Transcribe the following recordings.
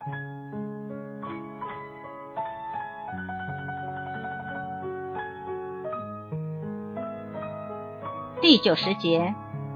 第90节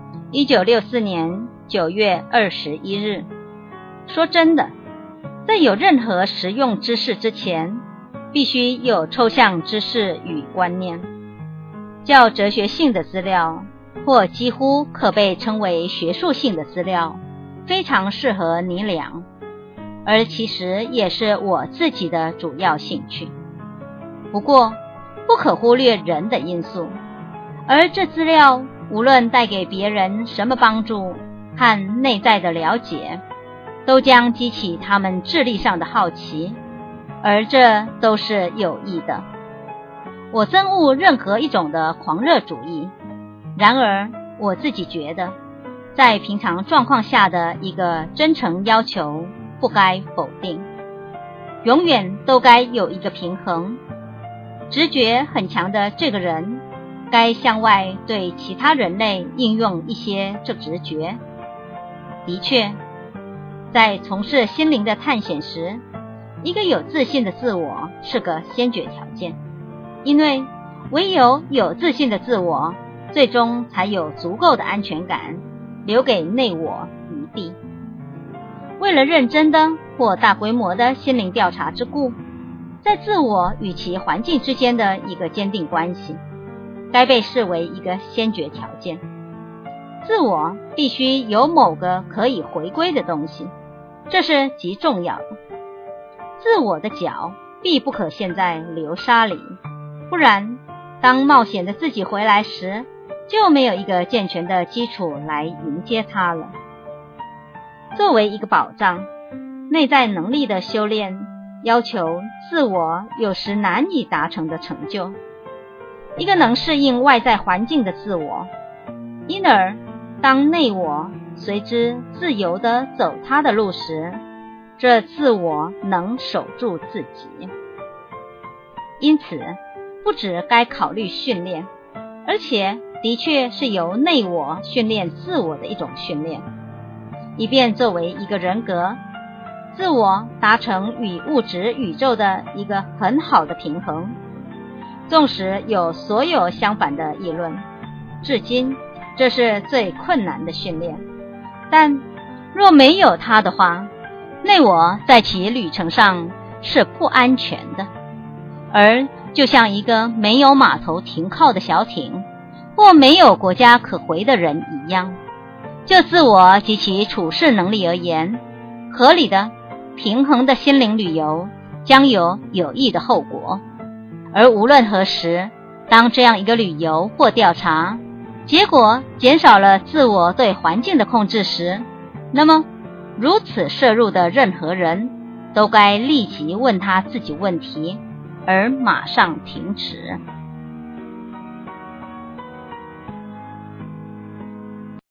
，1964年9月21日。说真的，在有任何实用知识之前，必须有抽象知识与观念。较哲学性的资料，或几乎可被称为学术性的资料，非常适合你俩，而其实也是我自己的主要兴趣。不过，不可忽略人的因素，而这资料无论带给别人什么帮助和内在的了解，都将激起他们智力上的好奇，而这都是有益的。我憎恶任何一种的狂热主义，然而我自己觉得，在平常状况下的一个真诚要求不该否定，永远都该有一个平衡。直觉很强的这个人，该向外对其他人类应用一些这直觉。的确，在从事心灵的探险时，一个有自信的自我是个先决条件，因为唯有自信的自我，最终才有足够的安全感，留给内我余地。为了认真的或大规模的心灵调查之故，在自我与其环境之间的一个坚定关系，该被视为一个先决条件。自我必须有某个可以回归的东西，这是极重要的。自我的脚必不可陷在流沙里，不然当冒险的自己回来时，就没有一个健全的基础来迎接它了。作为一个保障，内在能力的修炼要求自我有时难以达成的成就，一个能适应外在环境的自我，因而当内我随之自由地走他的路时，这自我能守住自己。因此，不只该考虑训练，而且的确是由内我训练自我的一种训练，以便作为一个人格，自我达成与物质宇宙的一个很好的平衡。纵使有所有相反的议论，至今这是最困难的训练，但若没有它的话，内我在其旅程上是不安全的，而就像一个没有码头停靠的小艇，或没有国家可回的人一样。就自我及其处事能力而言，合理的、平衡的心灵旅游将有有益的后果。而无论何时，当这样一个旅游或调查结果减少了自我对环境的控制时，那么如此摄入的任何人都该立即问他自己问题，而马上停止。